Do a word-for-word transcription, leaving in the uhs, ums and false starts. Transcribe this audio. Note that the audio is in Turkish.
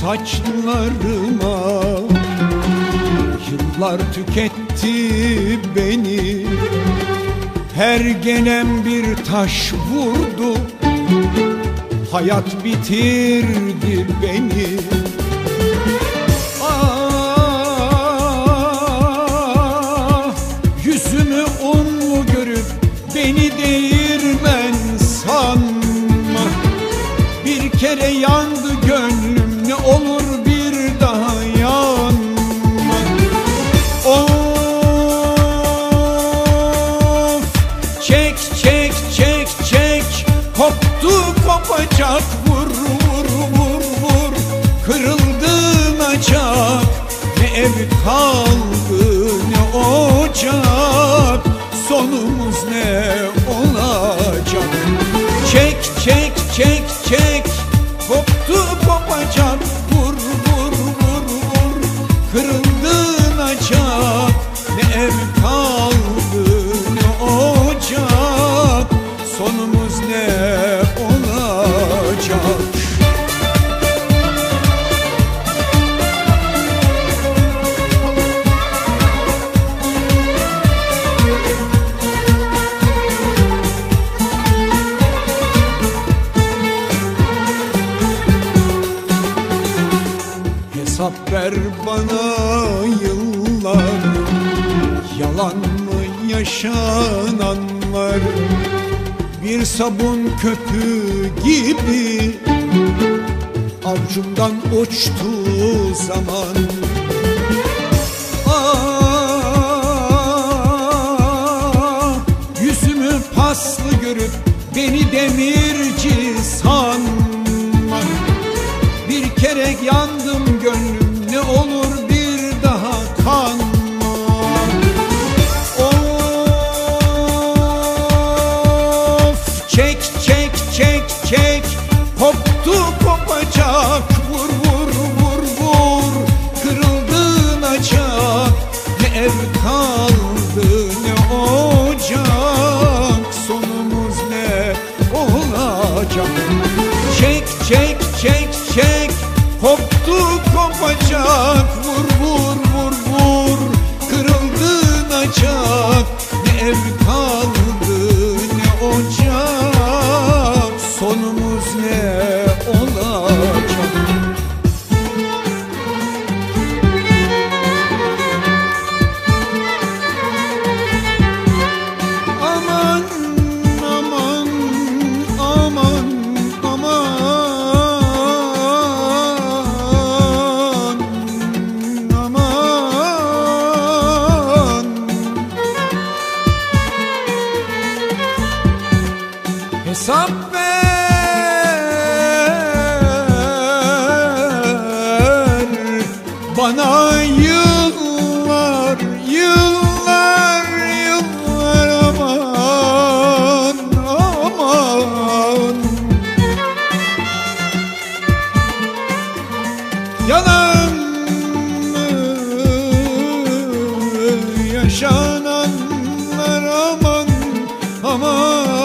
saçlarıma. Yıllar tüketti beni, her gelen bir taş vurdu. Hayat bitirdi beni. Ah, yüzümü unlu görüp beni değirmen sanma. Bir kere yandı gönlüm, ne olur bir daha yanma. Of, çek çek çek çek, koptu kopacak, vur vur vur vur. Kırıldın açak, ne ev kaldı ne ocak. Sonumuz ne olacak? Çek çek çek çek, koptu kopacak, vur vur vur vur. Kırıldın açak, ne ev kaldı ne ocak. Sonumuz ne olacak? Hesap ver bana yıllar, yalan mı yaşananlar? Bir sabun köpüğü gibi avcumdan uçtu zaman. Ah, yüzümü paslı görüp beni demirci sanma. Bir kere yandım gönlüm, ne olur bir daha kanma. Of, çek çek çek çek, koptu kopacak, vur vur vur vur. Kırıldın açak, ne ev kaldı ne ocak. Sonumuz ne olacak? Çek çek çek çek, koptu kopacak, vur vur vur vur. Kırıldın açak, ne ev kaldı ne ocak. Sonumuz ne olacak? Aman aman aman aman aman. Hesap ver bana yıllar yıllar yıllar, aman aman. Yalan mı yaşananlar, aman aman.